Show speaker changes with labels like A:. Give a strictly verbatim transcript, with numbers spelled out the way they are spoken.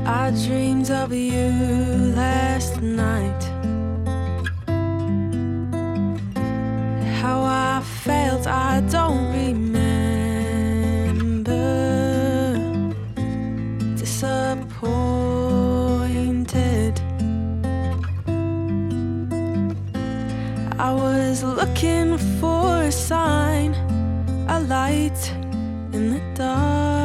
A: I dreamed of you last night. How I felt, I don't remember. Disappointed. I was looking for a sign, a light in the dark.